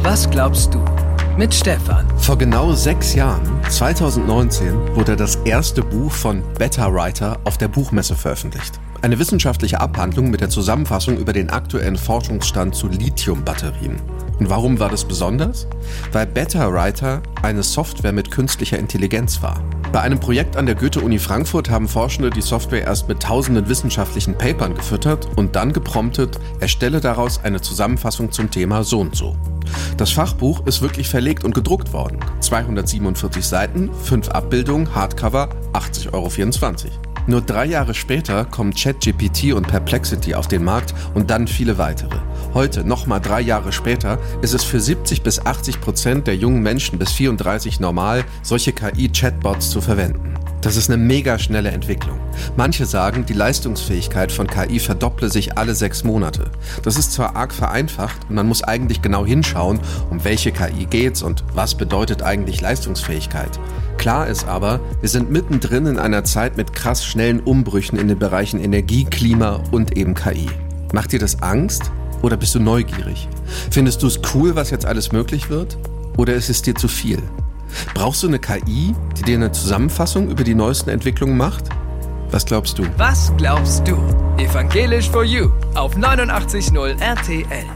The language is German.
Was glaubst du? Mit Stefan. Vor genau 6 Jahren, 2019, wurde das erste Buch von Beta Writer auf der Buchmesse veröffentlicht. Eine wissenschaftliche Abhandlung mit der Zusammenfassung über den aktuellen Forschungsstand zu Lithium-Batterien. Und warum war das besonders? Weil Beta Writer eine Software mit künstlicher Intelligenz war. Bei einem Projekt an der Goethe-Uni Frankfurt haben Forschende die Software erst mit tausenden wissenschaftlichen Papern gefüttert und dann gepromptet, erstelle daraus eine Zusammenfassung zum Thema so und so. Das Fachbuch ist wirklich verlegt und gedruckt worden. 247 Seiten, 5 Abbildungen, Hardcover, 80,24 €. Nur 3 Jahre später kommen ChatGPT und Perplexity auf den Markt und dann viele weitere. Heute, nochmal 3 Jahre später, ist es für 70-80% der jungen Menschen bis 34 normal, solche KI-Chatbots zu verwenden. Das ist eine mega schnelle Entwicklung. Manche sagen, die Leistungsfähigkeit von KI verdopple sich alle 6 Monate. Das ist zwar arg vereinfacht und man muss eigentlich genau hinschauen, um welche KI geht's und was bedeutet eigentlich Leistungsfähigkeit. Klar ist aber, wir sind mittendrin in einer Zeit mit krass schnellen Umbrüchen in den Bereichen Energie, Klima und eben KI. Macht dir das Angst oder bist du neugierig? Findest du es cool, was jetzt alles möglich wird? Oder ist es dir zu viel? Brauchst du eine KI, die dir eine Zusammenfassung über die neuesten Entwicklungen macht? Was glaubst du? Was glaubst du? Evangelisch for You auf 89.0 RTL.